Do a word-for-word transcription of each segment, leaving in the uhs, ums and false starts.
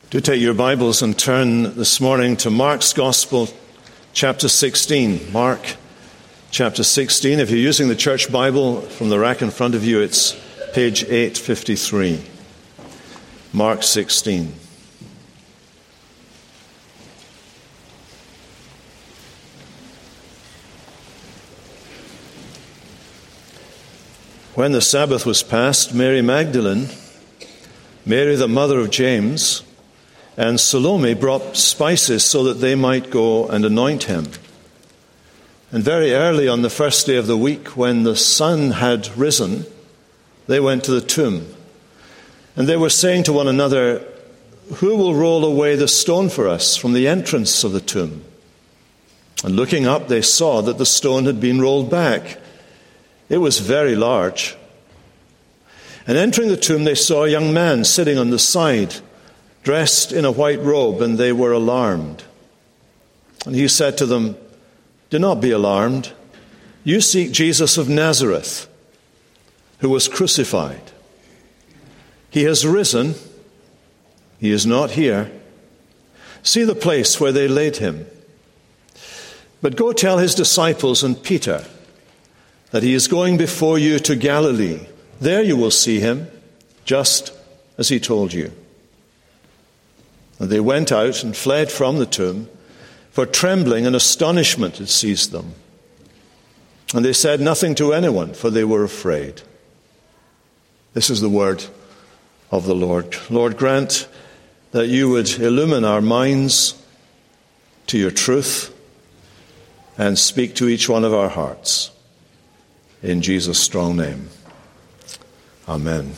Do take your Bibles and turn this morning to Mark's Gospel, chapter sixteen. Mark, chapter sixteen. If you're using the church Bible from the rack in front of you, it's page eight fifty-three. Mark sixteen. When the Sabbath was past, Mary Magdalene, Mary the mother of James, and Salome brought spices so that they might go and anoint him. And very early on the first day of the week, when the sun had risen, they went to the tomb. And they were saying to one another, "Who will roll away the stone for us from the entrance of the tomb?" And looking up, they saw that the stone had been rolled back. It was very large. And entering the tomb, they saw a young man sitting on the side, dressed in a white robe, and they were alarmed. And he said to them, "Do not be alarmed. You seek Jesus of Nazareth, who was crucified. He has risen. He is not here. See the place where they laid him. But go tell his disciples and Peter that he is going before you to Galilee. There you will see him, just as he told you." And they went out and fled from the tomb, for trembling and astonishment had seized them. And they said nothing to anyone, for they were afraid. This is the word of the Lord. Lord, grant that you would illumine our minds to your truth and speak to each one of our hearts. In Jesus' strong name. Amen.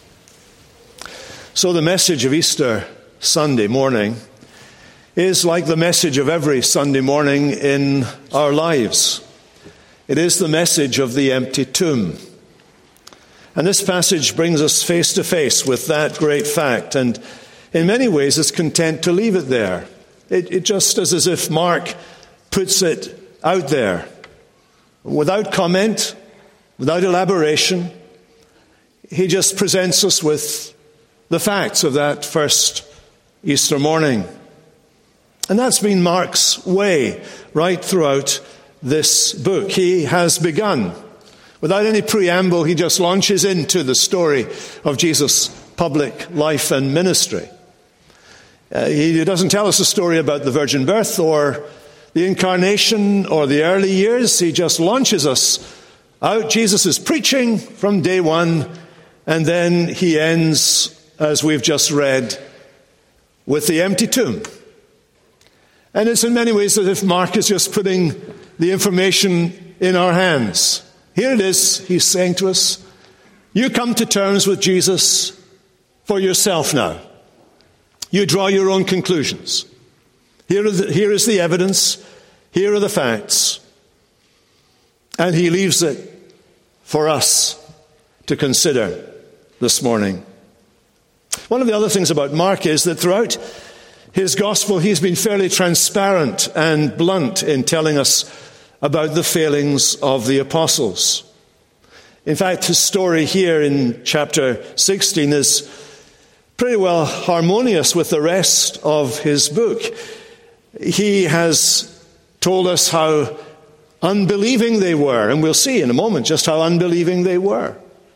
So the message of Easter Sunday morning is like the message of every Sunday morning in our lives. It is the message of the empty tomb. And this passage brings us face to face with that great fact, and in many ways is content to leave it there. It, it just is as if Mark puts it out there, without comment, without elaboration. He just presents us with the facts of that first Easter morning. And that's been Mark's way right throughout this book. He has begun. Without any preamble, he just launches into the story of Jesus' public life and ministry. Uh, he doesn't tell us a story about the virgin birth or the incarnation or the early years. He just launches us out. Jesus is preaching from day one, and then he ends, as we've just read, with the empty tomb. And it's in many ways as if Mark is just putting the information in our hands. Here it is, he's saying to us, you come to terms with Jesus for yourself now. You draw your own conclusions. Here, are the, here is the evidence, here are the facts. And he leaves it for us to consider this morning. One of the other things about Mark is that throughout his gospel, he's been fairly transparent and blunt in telling us about the failings of the apostles. In fact, his story here in chapter sixteen is pretty well harmonious with the rest of his book. He has told us how unbelieving they were, and we'll see in a moment just how unbelieving they were.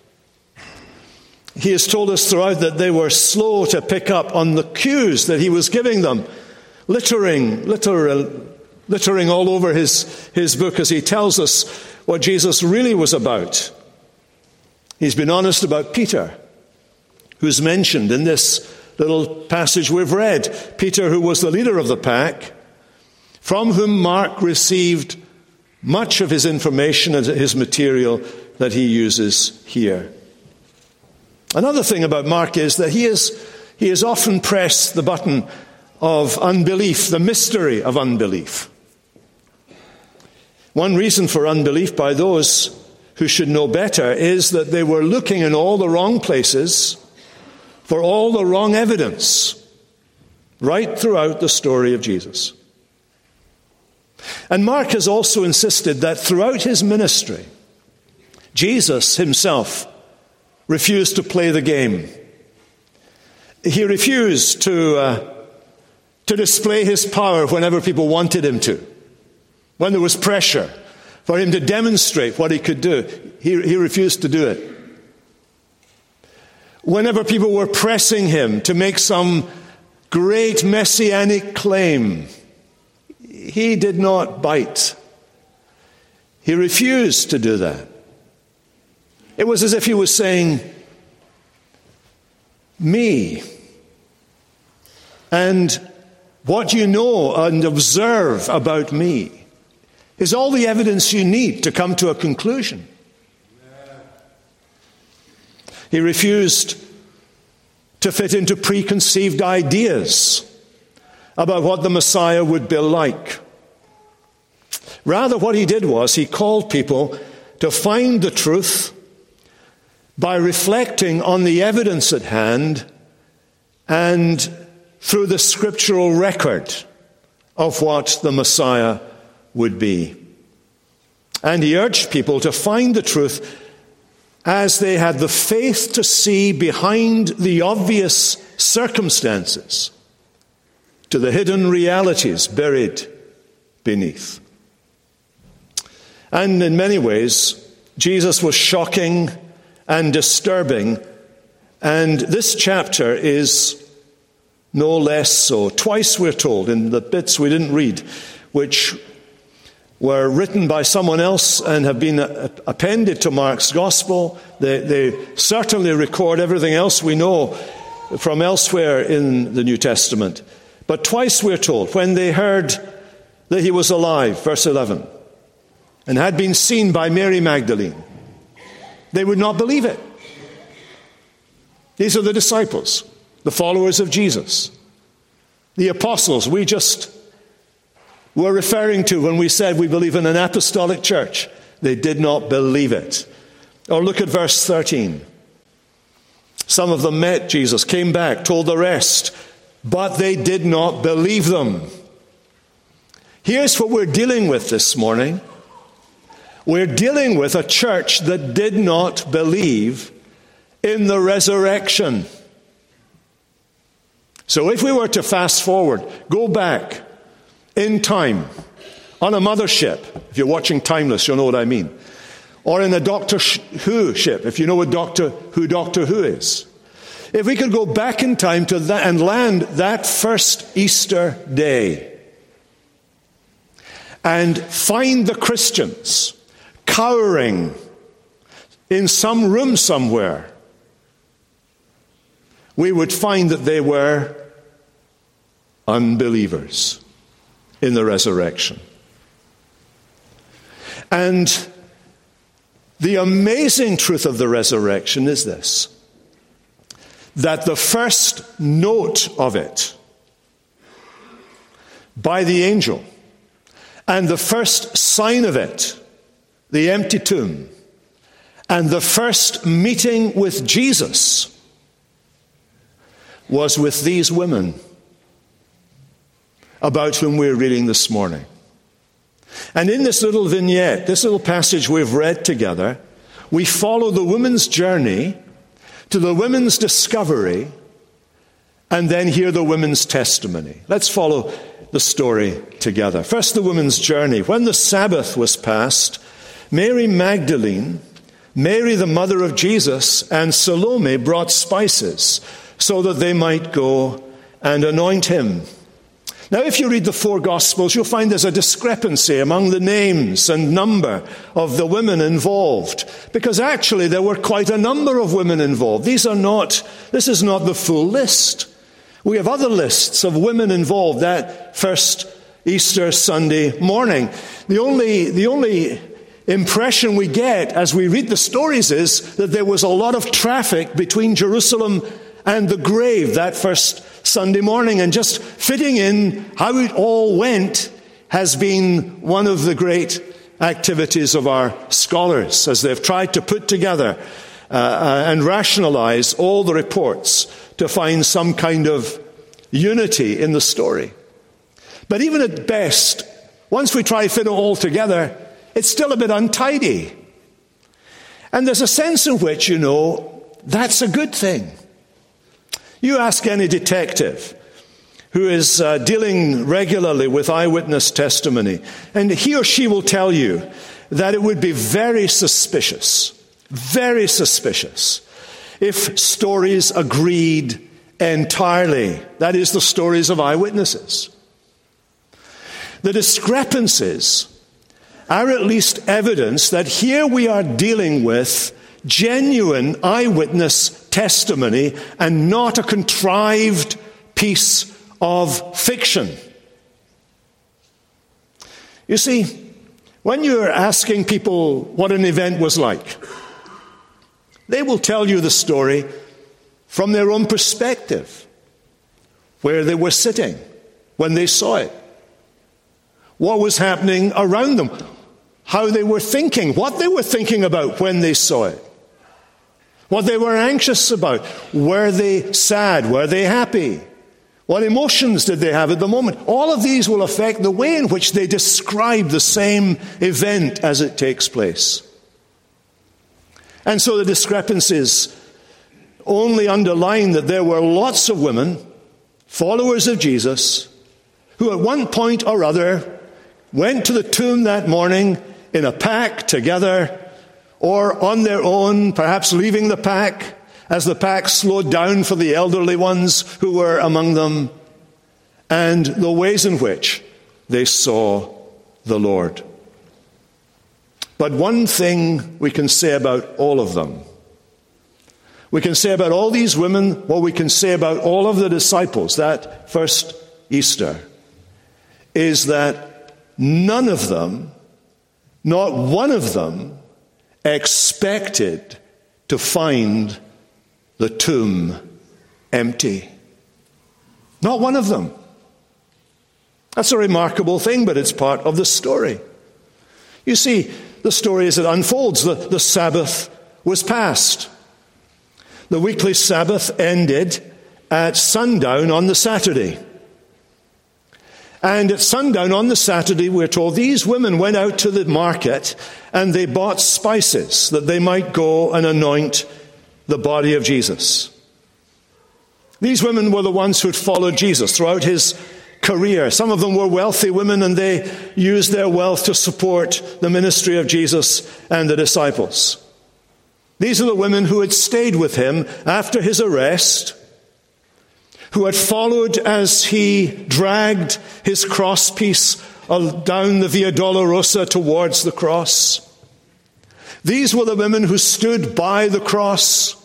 He has told us throughout that they were slow to pick up on the cues that he was giving them, littering, literal, littering all over his, his book as he tells us what Jesus really was about. He's been honest about Peter, who's mentioned in this little passage we've read. Peter, who was the leader of the pack, from whom Mark received much of his information and his material that he uses here. Another thing about Mark is that he is he has often pressed the button of unbelief, the mystery of unbelief. One reason for unbelief by those who should know better is that they were looking in all the wrong places for all the wrong evidence right throughout the story of Jesus. And Mark has also insisted that throughout his ministry, Jesus himself refused to play the game. He refused to, uh, to display his power whenever people wanted him to. When there was pressure for him to demonstrate what he could do, he, he refused to do it. Whenever people were pressing him to make some great messianic claim, he did not bite. He refused to do that. It was as if he was saying, me, and what you know and observe about me is all the evidence you need to come to a conclusion. He refused to fit into preconceived ideas about what the Messiah would be like. Rather, what he did was he called people to find the truth by reflecting on the evidence at hand and through the scriptural record of what the Messiah would be. And he urged people to find the truth as they had the faith to see behind the obvious circumstances to the hidden realities buried beneath. And in many ways, Jesus was shocking and disturbing, and this chapter is no less so. Twice we're told in the bits we didn't read, which were written by someone else and have been appended to Mark's gospel. They, they certainly record everything else we know from elsewhere in the New Testament. But twice we're told, when they heard that he was alive, verse eleven, and had been seen by Mary Magdalene, they would not believe it. These are the disciples, the followers of Jesus, the apostles we just were referring to when we said we believe in an apostolic church. They did not believe it. Or look at verse thirteen. Some of them met Jesus, came back, told the rest, but they did not believe them. Here's what we're dealing with this morning. We're dealing with a church that did not believe in the resurrection. So if we were to fast forward, go back in time, on a mothership, if you're watching Timeless, you'll know what I mean, or in a Doctor Who ship, if you know what Doctor Who Doctor Who is. If we could go back in time to that and land that first Easter day and find the Christians cowering in some room somewhere, we would find that they were unbelievers in the resurrection. And the amazing truth of the resurrection is this, that the first note of it by the angel and the first sign of it, the empty tomb, and the first meeting with Jesus was with these women about whom we're reading this morning. And in this little vignette, this little passage we've read together, we follow the women's journey to the women's discovery and then hear the women's testimony. Let's follow the story together. First, the women's journey. When the Sabbath was past, Mary Magdalene, Mary the mother of Jesus, and Salome brought spices so that they might go and anoint him. Now, if you read the four Gospels, you'll find there's a discrepancy among the names and number of the women involved, because actually there were quite a number of women involved. These are not, this is not the full list. We have other lists of women involved that first Easter Sunday morning. The only, the only impression we get as we read the stories is that there was a lot of traffic between Jerusalem and the grave that first Sunday morning, and just fitting in how it all went has been one of the great activities of our scholars as they've tried to put together uh, uh, and rationalize all the reports to find some kind of unity in the story. But even at best, once we try to fit it all together, it's still a bit untidy. And there's a sense in which, you know, that's a good thing. You ask any detective who is uh, dealing regularly with eyewitness testimony, and he or she will tell you that it would be very suspicious, very suspicious, if stories agreed entirely. That is, the stories of eyewitnesses. The discrepancies are at least evidence that here we are dealing with genuine eyewitness testimony and not a contrived piece of fiction. You see, when you're asking people what an event was like, they will tell you the story from their own perspective, where they were sitting when they saw it, what was happening around them, how they were thinking, what they were thinking about when they saw it, what they were anxious about. Were they sad? Were they happy? What emotions did they have at the moment? All of these will affect the way in which they describe the same event as it takes place. And so the discrepancies only underline that there were lots of women, followers of Jesus, who at one point or other went to the tomb that morning in a pack together, or on their own, perhaps leaving the pack as the pack slowed down for the elderly ones who were among them, and the ways in which they saw the Lord. But one thing we can say about all of them, we can say about all these women what we can say about all of the disciples that first Easter, is that none of them, not one of them, expected to find the tomb empty. Not one of them. That's a remarkable thing, but it's part of the story. You see, the story as it unfolds, the, the Sabbath was past. The weekly Sabbath ended at sundown on the Saturday. And at sundown on the Saturday, we're told, these women went out to the market and they bought spices that they might go and anoint the body of Jesus. These women were the ones who had followed Jesus throughout his career. Some of them were wealthy women, and they used their wealth to support the ministry of Jesus and the disciples. These are the women who had stayed with him after his arrest, who had followed as he dragged his crosspiece down the Via Dolorosa towards the cross. These were the women who stood by the cross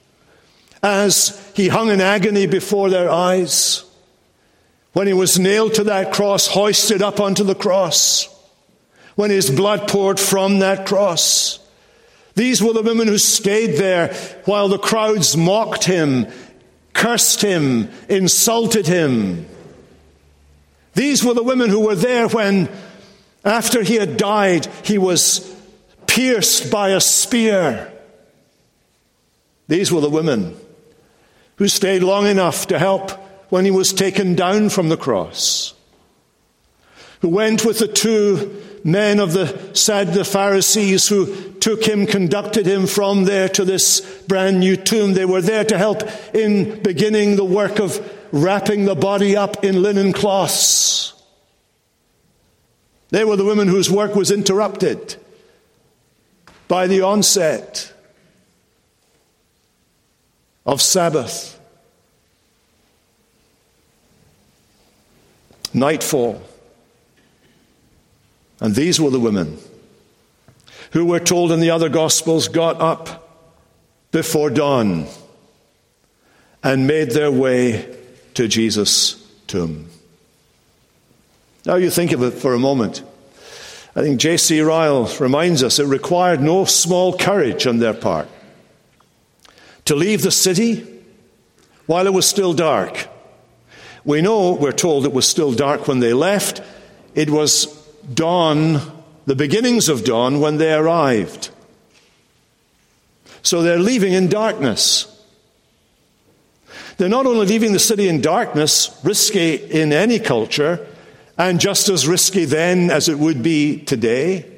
as he hung in agony before their eyes, when he was nailed to that cross, hoisted up onto the cross, when his blood poured from that cross. These were the women who stayed there while the crowds mocked him, cursed him, insulted him. These were the women who were there when, after he had died, he was pierced by a spear. These were the women who stayed long enough to help when he was taken down from the cross, who went with the two men of the Sad, the Pharisees, who took him, conducted him from there to this brand new tomb. They were there to help in beginning the work of wrapping the body up in linen cloths. They were the women whose work was interrupted by the onset of Sabbath. Nightfall. And these were the women who we're told in the other Gospels got up before dawn and made their way to Jesus' tomb. Now you think of it for a moment. I think J C Ryle reminds us it required no small courage on their part to leave the city while it was still dark. We know, we're told, it was still dark when they left. It was dawn, the beginnings of dawn, when they arrived. So they're leaving in darkness. They're not only leaving the city in darkness, risky in any culture, and just as risky then as it would be today,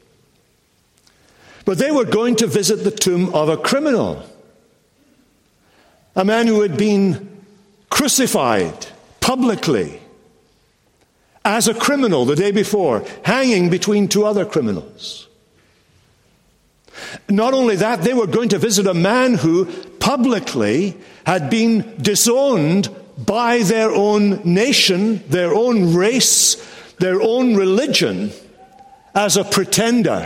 but they were going to visit the tomb of a criminal, a man who had been crucified publicly as a criminal the day before, hanging between two other criminals. Not only that, they were going to visit a man who publicly had been disowned by their own nation, their own race, their own religion, as a pretender,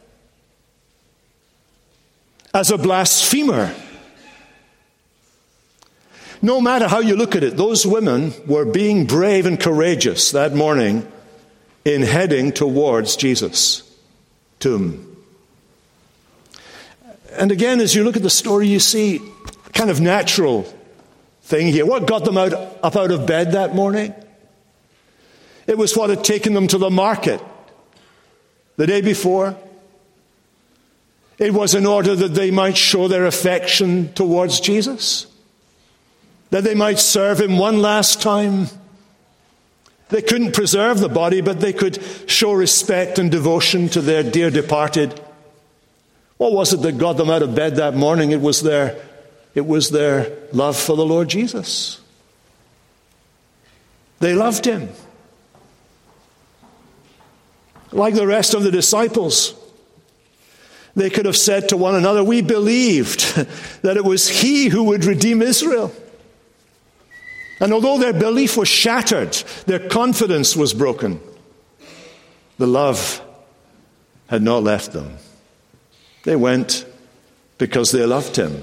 as a blasphemer. No matter how you look at it, those women were being brave and courageous that morning in heading towards Jesus' tomb. And again, as you look at the story, you see a kind of natural thing here. What got them out, up out of bed that morning? It was what had taken them to the market the day before. It was in order that they might show their affection towards Jesus, that they might serve him one last time. They couldn't preserve the body, but they could show respect and devotion to their dear departed. What was it that got them out of bed that morning? It was their, it was their love for the Lord Jesus. They loved him. Like the rest of the disciples, they could have said to one another, we believed that it was he who would redeem Israel. And although their belief was shattered, their confidence was broken, the love had not left them. They went because they loved him.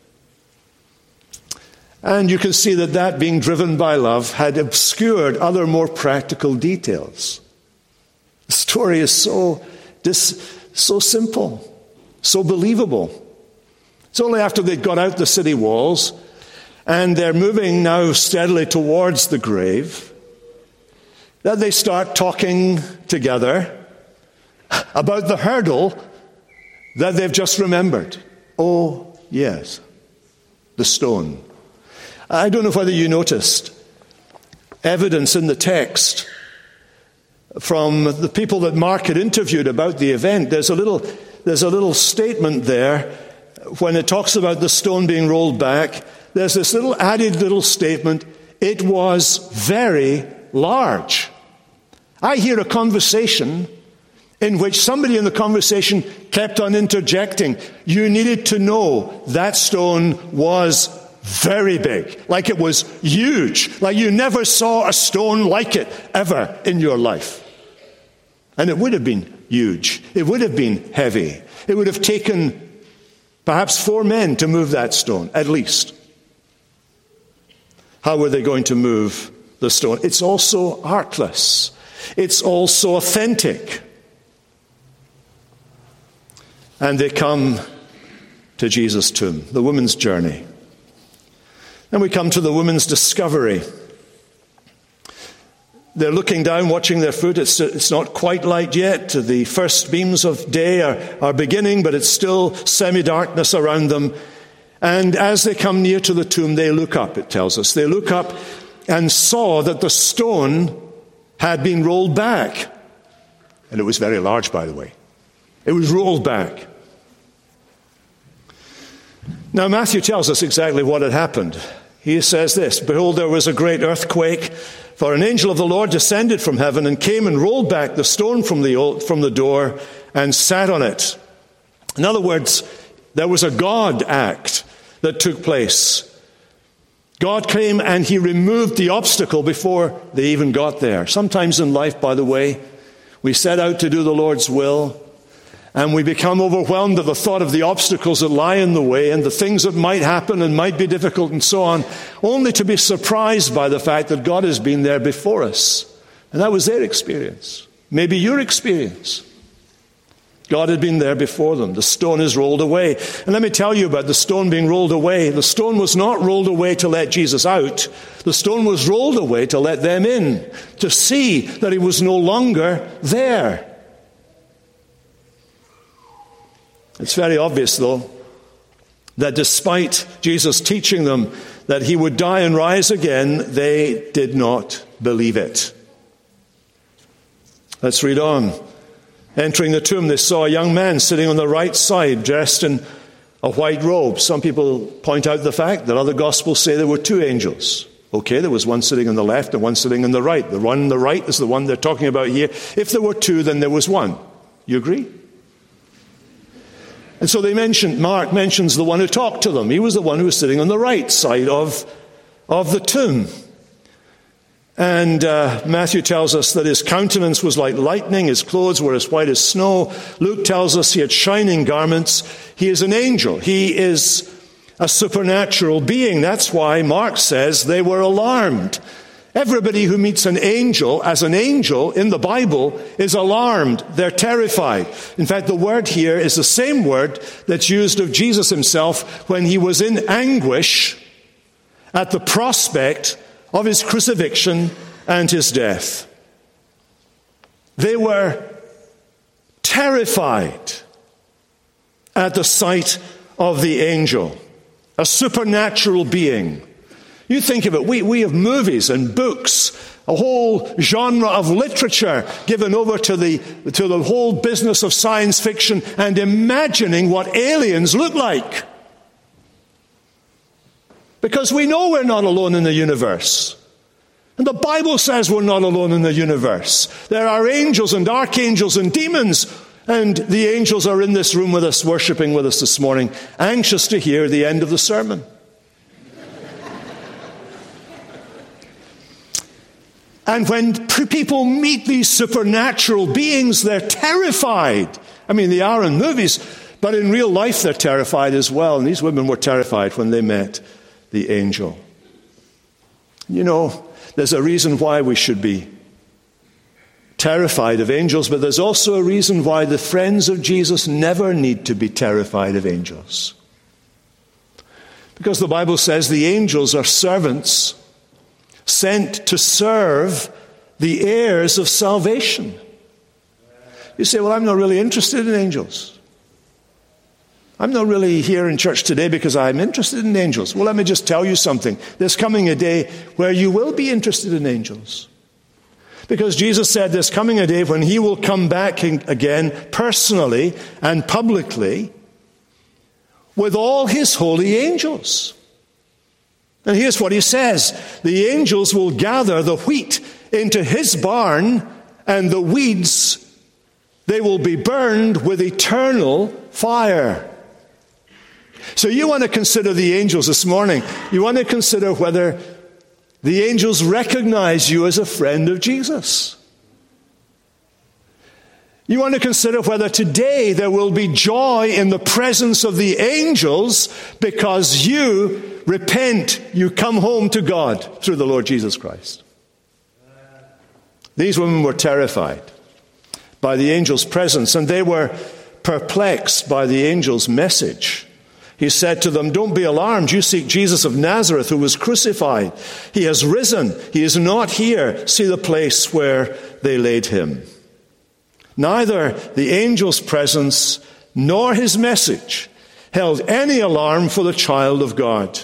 And you can see that that being driven by love had obscured other more practical details. The story is so, dis, so simple, so believable. It's only after they'd got out the city walls and they're moving now steadily towards the grave that they start talking together about the hurdle that they've just remembered. Oh, yes, the stone. I don't know whether you noticed evidence in the text from the people that Mark had interviewed about the event. There's a little, there's a little statement there when it talks about the stone being rolled back. There's this little added little statement, it was very large. I hear a conversation in which somebody in the conversation kept on interjecting. You needed to know that stone was very big, like it was huge, like you never saw a stone like it ever in your life. And it would have been huge. It would have been heavy. It would have taken perhaps four men to move that stone, at least. How were they going to move the stone? It's also artless. It's also authentic. And they come to Jesus' tomb, the woman's journey. Then we come to the woman's discovery. They're looking down, watching their foot. It's, it's not quite light yet. The first beams of day are, are beginning, but it's still semi-darkness around them. And as they come near to the tomb, they look up, it tells us. They look up and saw that the stone had been rolled back. And it was very large, by the way. It was rolled back. Now, Matthew tells us exactly what had happened. He says this, behold, there was a great earthquake, for an angel of the Lord descended from heaven and came and rolled back the stone from the, from the door and sat on it. In other words, there was a God act that took place. God came and he removed the obstacle before they even got there. Sometimes in life, by the way, we set out to do the Lord's will, and we become overwhelmed at the thought of the obstacles that lie in the way and the things that might happen and might be difficult and so on, only to be surprised by the fact that God has been there before us. And that was their experience. Maybe your experience. God had been there before them. The stone is rolled away. And let me tell you about the stone being rolled away. The stone was not rolled away to let Jesus out. The stone was rolled away to let them in, to see that he was no longer there. It's very obvious, though, that despite Jesus teaching them that he would die and rise again, they did not believe it. Let's read on. Entering the tomb, they saw a young man sitting on the right side, dressed in a white robe. Some people point out the fact that other gospels say there were two angels. Okay, there was one sitting on the left and one sitting on the right. The one on the right is the one they're talking about here. If there were two, then there was one. You agree? And so they mentioned, Mark mentions the one who talked to them. He was the one who was sitting on the right side of, of the tomb. And uh, Matthew tells us that his countenance was like lightning, his clothes were as white as snow. Luke tells us he had shining garments. He is an angel. He is a supernatural being. That's why Mark says they were alarmed. Everybody who meets an angel as an angel in the Bible is alarmed. They're terrified. In fact, the word here is the same word that's used of Jesus himself when he was in anguish at the prospect of his crucifixion and his death. They were terrified at the sight of the angel, a supernatural being. You think of it, we, we have movies and books, a whole genre of literature given over to the, to the whole business of science fiction and imagining what aliens look like. Because we know we're not alone in the universe. And the Bible says we're not alone in the universe. There are angels and archangels and demons. And the angels are in this room with us, worshiping with us this morning, anxious to hear the end of the sermon. And when people meet these supernatural beings, they're terrified. I mean, they are in movies, but in real life they're terrified as well. And these women were terrified when they met the angel. You know, there's a reason why we should be terrified of angels, but there's also a reason why the friends of Jesus never need to be terrified of angels. Because the Bible says the angels are servants sent to serve the heirs of salvation. You say, well, I'm not really interested in angels. I'm not really here in church today because I'm interested in angels. Well, let me just tell you something. There's coming a day where you will be interested in angels. Because Jesus said there's coming a day when he will come back again personally and publicly with all his holy angels. And here's what he says. The angels will gather the wheat into his barn, and the weeds, they will be burned with eternal fire. So you want to consider the angels this morning. You want to consider whether the angels recognize you as a friend of Jesus. You want to consider whether today there will be joy in the presence of the angels because you repent, you come home to God through the Lord Jesus Christ. These women were terrified by the angel's presence, and they were perplexed by the angel's message. He said to them, don't be alarmed. You seek Jesus of Nazareth who was crucified. He has risen. He is not here. See the place where they laid him. Neither the angel's presence nor his message held any alarm for the child of God.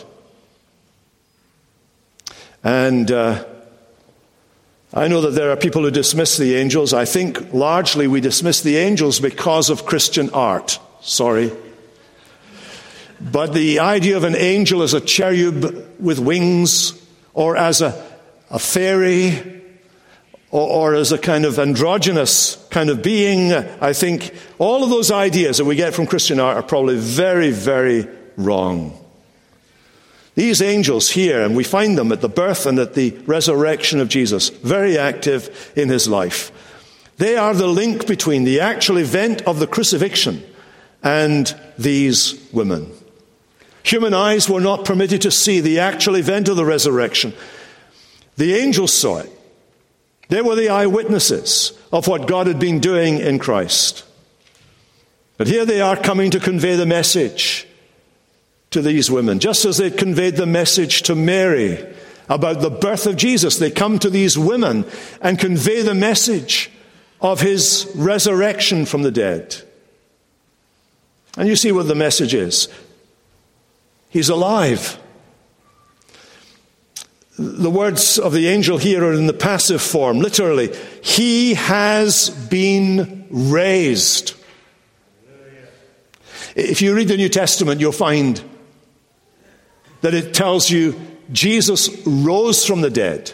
And uh, I know that there are people who dismiss the angels. I think largely we dismiss the angels because of Christian art. Sorry. But the idea of an angel as a cherub with wings, or as a, a fairy, or, or as a kind of androgynous kind of being, I think all of those ideas that we get from Christian art are probably very, very wrong. These angels here, and we find them at the birth and at the resurrection of Jesus, very active in his life. They are the link between the actual event of the crucifixion and these women. Human eyes were not permitted to see the actual event of the resurrection. The angels saw it. They were the eyewitnesses of what God had been doing in Christ. But here they are coming to convey the message to these women, just as they conveyed the message to Mary about the birth of Jesus. They come to these women and convey the message of his resurrection from the dead. And you see what the message is. He's alive. The words of the angel here are in the passive form. Literally, he has been raised. If you read the New Testament, you'll find that it tells you Jesus rose from the dead.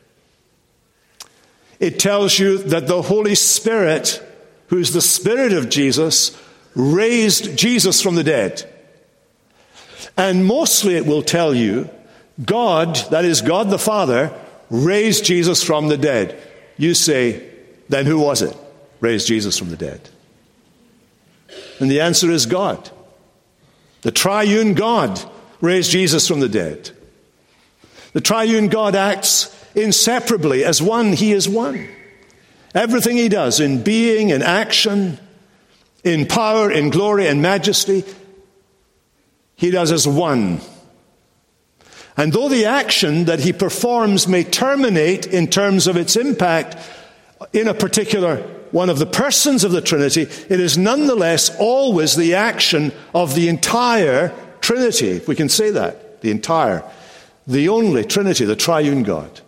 It tells you that the Holy Spirit, who's the Spirit of Jesus, raised Jesus from the dead. And mostly it will tell you God, that is God the Father, raised Jesus from the dead. You say, then who was it raised Jesus from the dead? And the answer is God. The triune God raised Jesus from the dead. The triune God acts inseparably. As one, he is one. Everything he does in being, in action, in power, in glory, and majesty, he does as one. And though the action that he performs may terminate in terms of its impact in a particular one of the persons of the Trinity, it is nonetheless always the action of the entire Trinity, if we can say that, the entire, the only Trinity, the triune God.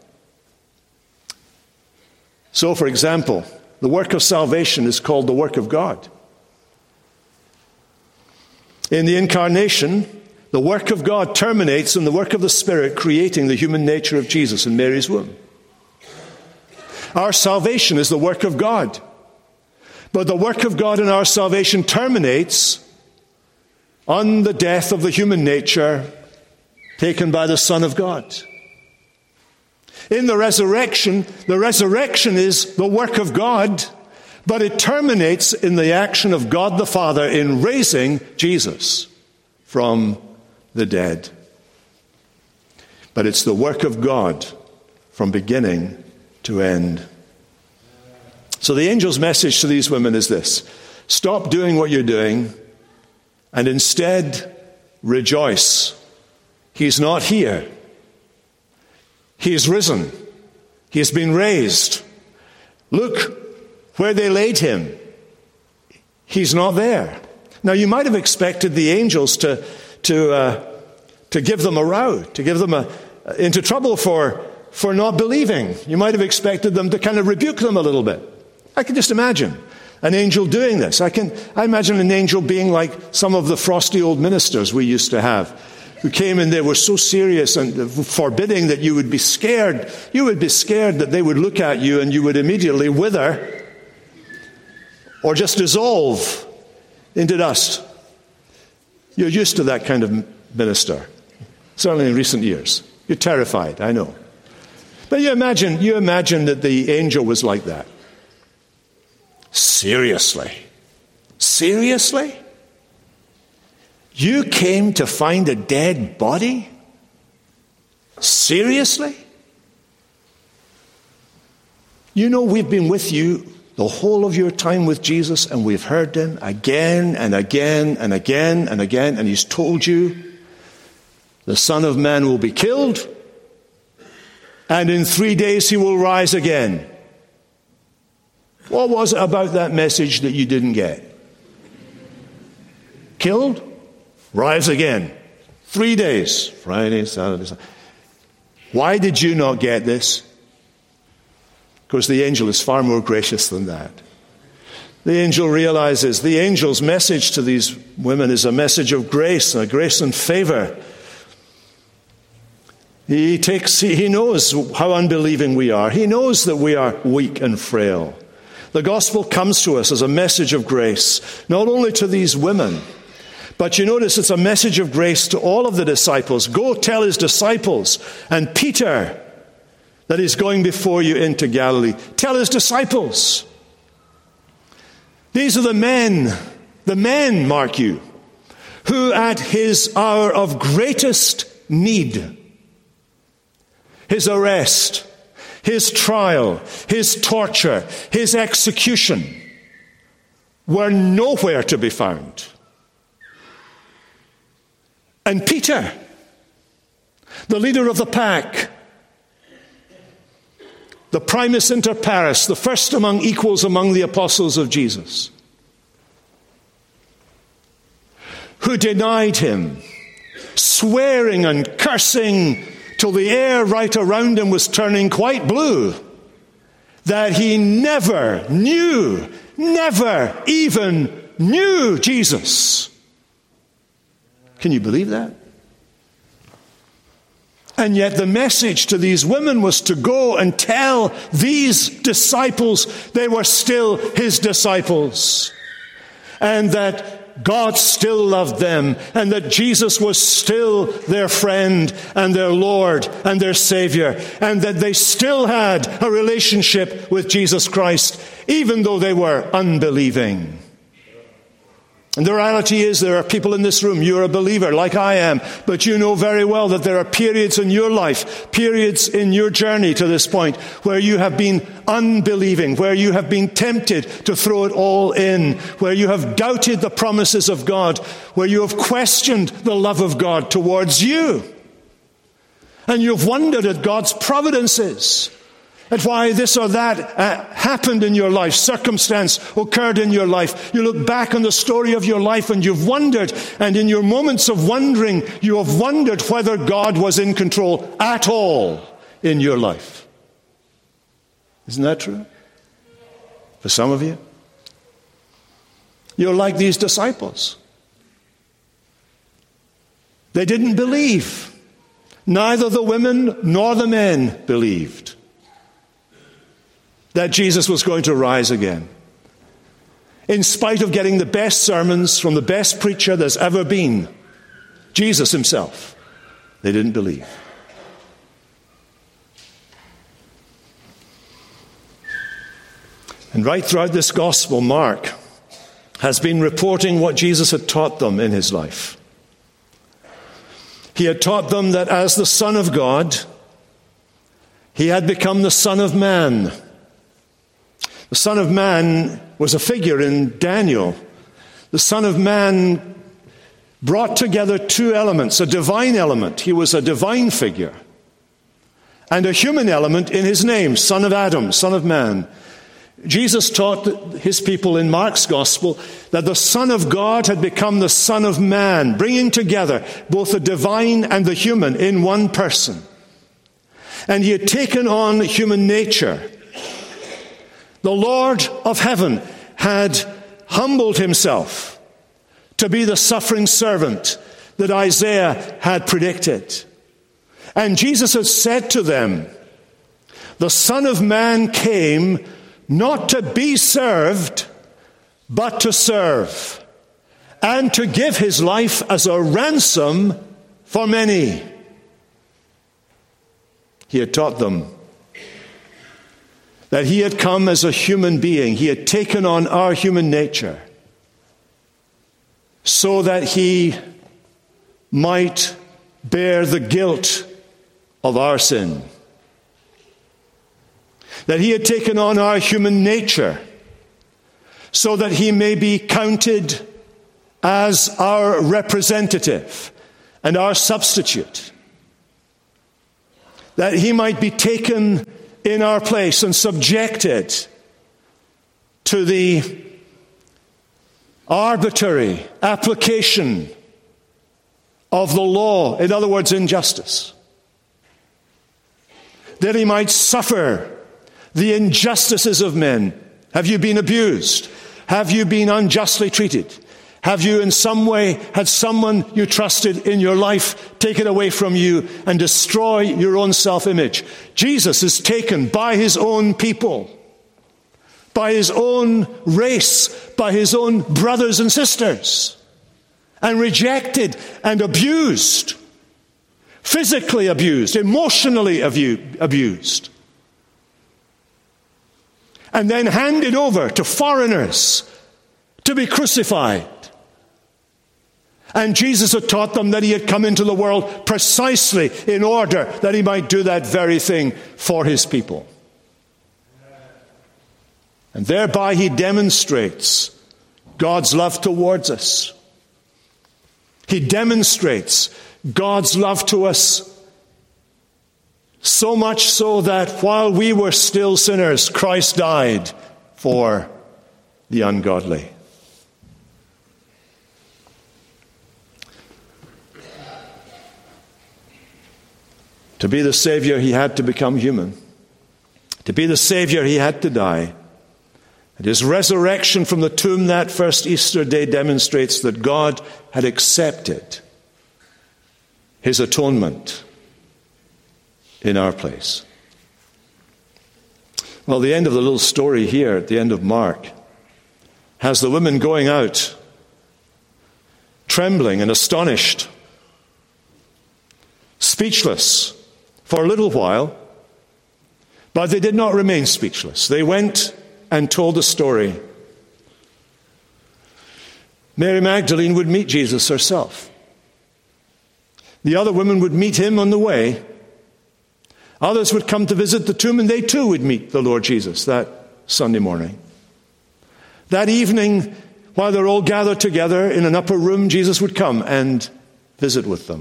So, for example, the work of salvation is called the work of God. In the incarnation, the work of God terminates in the work of the Spirit creating the human nature of Jesus in Mary's womb. Our salvation is the work of God. But the work of God in our salvation terminates on the death of the human nature taken by the Son of God. In the resurrection, the resurrection is the work of God, but it terminates in the action of God the Father in raising Jesus from the dead. But it's the work of God from beginning to end. So the angel's message to these women is this: stop doing what you're doing and instead rejoice. He's not here. He's risen. He's been raised. Look where they laid him. He's not there. Now you might have expected the angels to to uh, to give them a row, to give them a, into trouble for for not believing. You might have expected them to kind of rebuke them a little bit. I can just imagine an angel doing this. I can I imagine an angel being like some of the frosty old ministers we used to have, who came and they were so serious and forbidding that you would be scared. You would be scared that they would look at you and you would immediately wither or just dissolve into dust. You're used to that kind of minister, certainly in recent years. You're terrified, I know. But you imagine, you imagine that the angel was like that. Seriously? Seriously? You came to find a dead body? Seriously? You know, we've been with you the whole of your time with Jesus, and we've heard him again and again and again and again, and he's told you the Son of Man will be killed, and in three days he will rise again. What was it about that message that you didn't get? Killed? Rise again. Three days. Friday, Saturday, Sunday. Why did you not get this? Because the angel is far more gracious than that. The angel realizes the angel's message to these women is a message of grace, a grace and favor. He takes, he knows how unbelieving we are. He knows that we are weak and frail. The gospel comes to us as a message of grace, not only to these women, but you notice it's a message of grace to all of the disciples. Go tell his disciples and Peter that he's going before you into Galilee. Tell his disciples. These are the men, the men, mark you, who at his hour of greatest need, his arrest, his trial, his torture, his execution, were nowhere to be found. And Peter, the leader of the pack, the primus inter pares, the first among equals among the apostles of Jesus, who denied him, swearing and cursing till the air right around him was turning quite blue, that he never knew, never even knew Jesus. Can you believe that? And yet the message to these women was to go and tell these disciples they were still his disciples, and that God still loved them, and that Jesus was still their friend and their Lord and their Savior, and that they still had a relationship with Jesus Christ, even though they were unbelieving. And the reality is there are people in this room, you're a believer like I am, but you know very well that there are periods in your life, periods in your journey to this point, where you have been unbelieving, where you have been tempted to throw it all in, where you have doubted the promises of God, where you have questioned the love of God towards you. And you've wondered at God's providences, at why this or that uh, happened in your life, circumstance occurred in your life. You look back on the story of your life and you've wondered, and in your moments of wondering, you have wondered whether God was in control at all in your life. Isn't that true? For some of you, you're like these disciples. They didn't believe. Neither the women nor the men believed that Jesus was going to rise again. In spite of getting the best sermons from the best preacher there's ever been, Jesus himself, they didn't believe. And right throughout this gospel, Mark has been reporting what Jesus had taught them in his life. He had taught them that as the Son of God, he had become the Son of Man. The Son of Man was a figure in Daniel. The Son of Man brought together two elements, a divine element. He was a divine figure. And a human element in his name, Son of Adam, Son of Man. Jesus taught his people in Mark's Gospel that the Son of God had become the Son of Man, bringing together both the divine and the human in one person. And he had taken on human nature. The Lord of heaven had humbled himself to be the suffering servant that Isaiah had predicted. And Jesus had said to them, the Son of Man came not to be served, but to serve, and to give his life as a ransom for many. He had taught them that he had come as a human being. He had taken on our human nature so that he might bear the guilt of our sin. That he had taken on our human nature so that he may be counted as our representative and our substitute. That he might be taken in our place and subjected to the arbitrary application of the law, in other words, injustice. That he might suffer the injustices of men. Have you been abused? Have you been unjustly treated? Have you in some way had someone you trusted in your life taken away from you and destroy your own self-image? Jesus is taken by his own people, by his own race, by his own brothers and sisters, and rejected and abused, physically abused, emotionally abused, and then handed over to foreigners to be crucified. And Jesus had taught them that he had come into the world precisely in order that he might do that very thing for his people. And thereby he demonstrates God's love towards us. He demonstrates God's love to us, so much so that while we were still sinners, Christ died for the ungodly. To be the Savior, he had to become human. To be the Savior, he had to die. And his resurrection from the tomb that first Easter day demonstrates that God had accepted his atonement in our place. Well, the end of the little story here at the end of Mark has the women going out, trembling and astonished, speechless for a little while, but they did not remain speechless. They went and told the story. Mary Magdalene would meet Jesus herself. The other women would meet him on the way. Others would come to visit the tomb, and they too would meet the Lord Jesus that Sunday morning. That evening, while they're all gathered together in an upper room, Jesus would come and visit with them.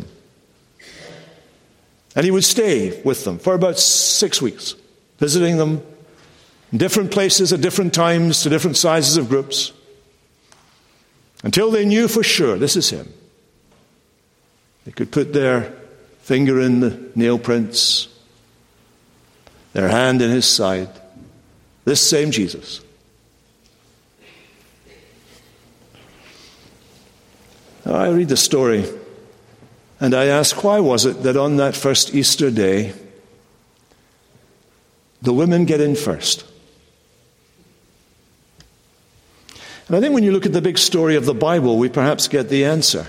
And he would stay with them for about six weeks, visiting them in different places at different times to different sizes of groups, until they knew for sure this is him. They could put their finger in the nail prints, their hand in his side. This same Jesus. Now, I read the story and I ask, why was it that on that first Easter day, the women get in first? And I think when you look at the big story of the Bible, we perhaps get the answer.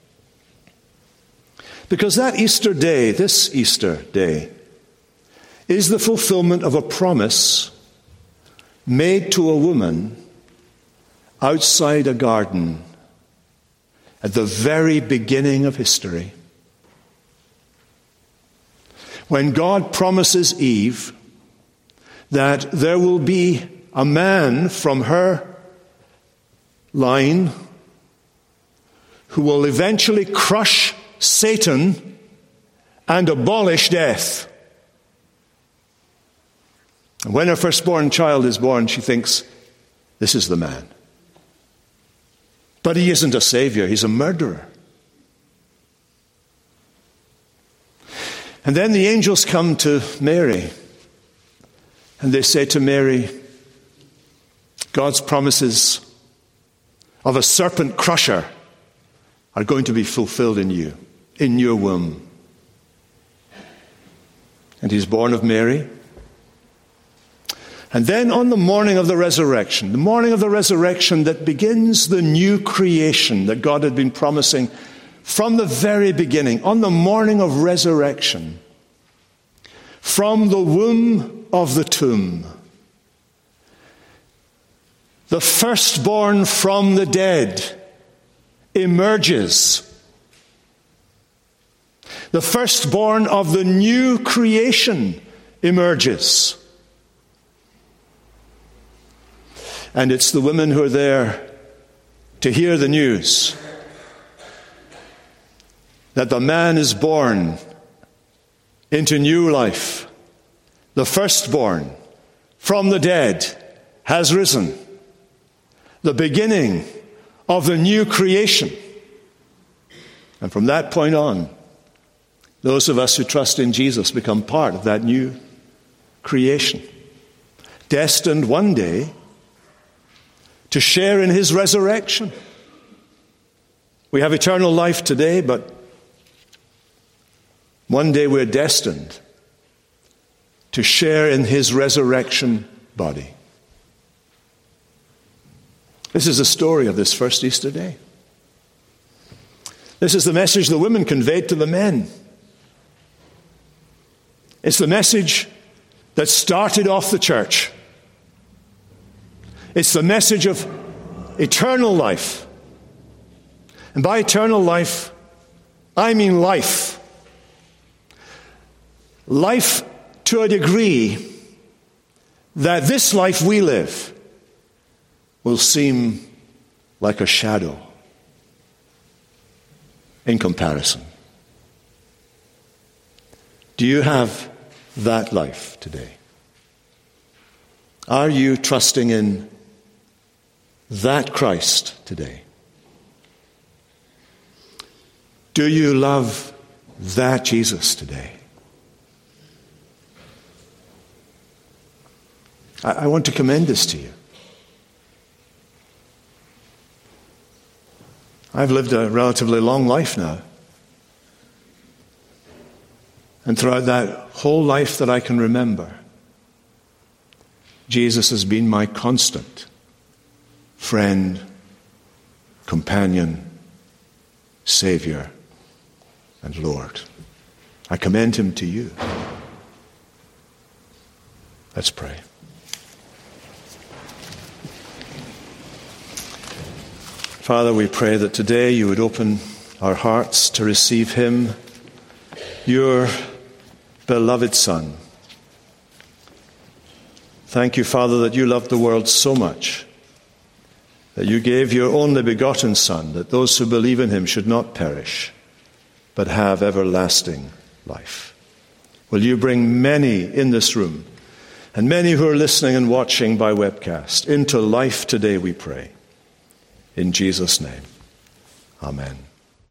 Because that Easter day, this Easter day, is the fulfillment of a promise made to a woman outside a garden at the very beginning of history. When God promises Eve that there will be a man from her line who will eventually crush Satan and abolish death. And when her firstborn child is born, she thinks, this is the man. But he isn't a savior, he's a murderer. And then the angels come to Mary, and they say to Mary, God's promises of a serpent crusher are going to be fulfilled in you, in your womb. And he's born of Mary. And then on the morning of the resurrection, the morning of the resurrection that begins the new creation that God had been promising from the very beginning, on the morning of resurrection, from the womb of the tomb, the firstborn from the dead emerges. The firstborn of the new creation emerges. And it's the women who are there to hear the news that the man is born into new life. The firstborn from the dead has risen. The beginning of the new creation. And from that point on, those of us who trust in Jesus become part of that new creation, destined one day to share in his resurrection. We have eternal life today, but one day we're destined to share in his resurrection body. This is the story of this first Easter day. This is the message the women conveyed to the men. It's the message that started off the church. It's the message of eternal life. And by eternal life, I mean life. Life to a degree that this life we live will seem like a shadow in comparison. Do you have that life today? Are you trusting in that Christ today? Do you love that Jesus today? I, I want to commend this to you. I've lived a relatively long life now. And throughout that whole life that I can remember, Jesus has been my constant friend, companion, Savior, and Lord. I commend him to you. Let's pray. Father, we pray that today you would open our hearts to receive him, your beloved Son. Thank you, Father, that you loved the world so much that you gave your only begotten Son, that those who believe in him should not perish, but have everlasting life. Will you bring many in this room, and many who are listening and watching by webcast, into life today, we pray. In Jesus' name, amen.